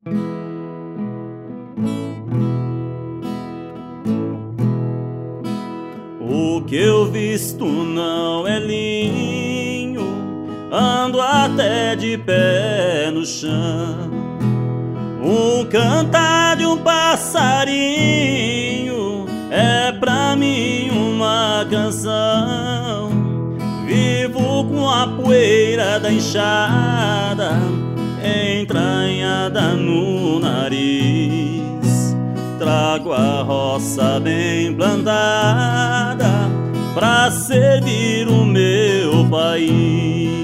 O que eu visto não é linho, ando até de pé no chão. O cantar de um passarinho é pra mim uma canção. Vivo com a poeira da enxada entranhada no nariz. Trago a roça bem plantada pra servir o meu país.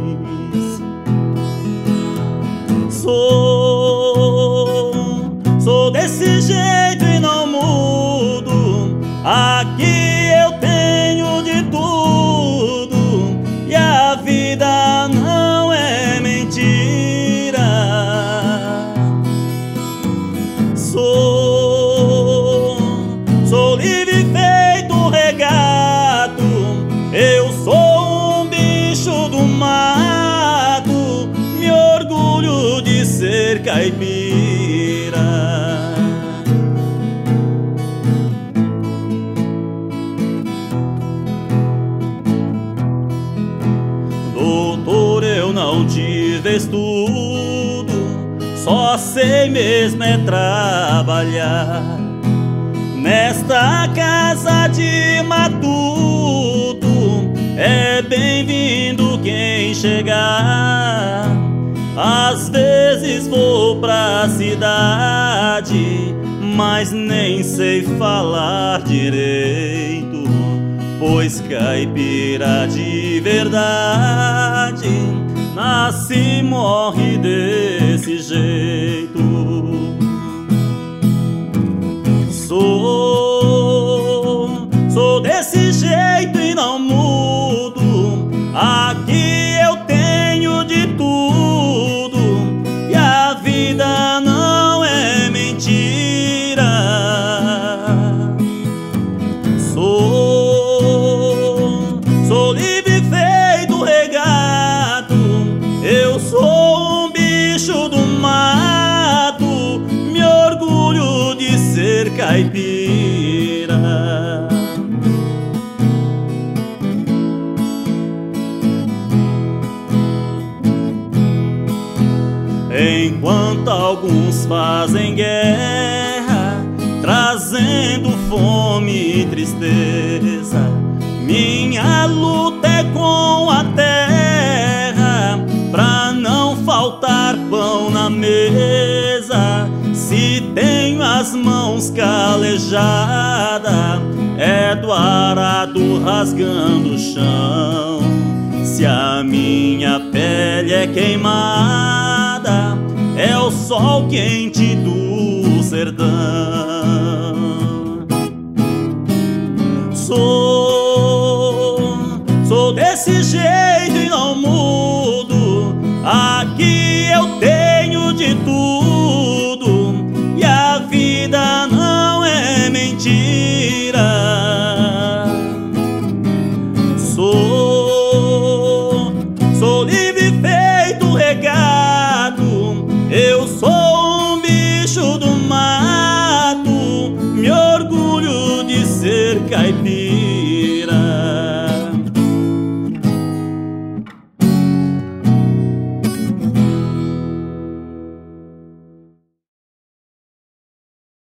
Sou desse jeito e não mudo. Aqui eu tenho de tudo e a vida não é mentira. Sou livre feito regato. Eu sou um bicho do mato. Me orgulho de ser caipira. Doutor, eu não tive estudo, só sei mesmo é trabalhar. Nesta casa de matuto é bem-vindo quem chegar. Às vezes vou pra cidade, mas nem sei falar direito, pois caipira de verdade nasce e morre desse jeito. Sou desse jeito e não mudo. Aqui eu tenho de tudo e a vida não é mentira. Sou livre feito regato. Eu sou um bicho do mato. Me orgulho de ser caipira. Enquanto alguns fazem guerra, trazendo fome e tristeza, minha luta é com a terra, pra não faltar pão na mesa. Se tenho as mãos calejadas, é do arado rasgando o chão. Se a minha pele é queimada, é o sol quente do sertão. Sou desse jeito e não mudo. Aqui eu tenho de tudo e a vida não é mentira. Sou livre feito regato. Eu sou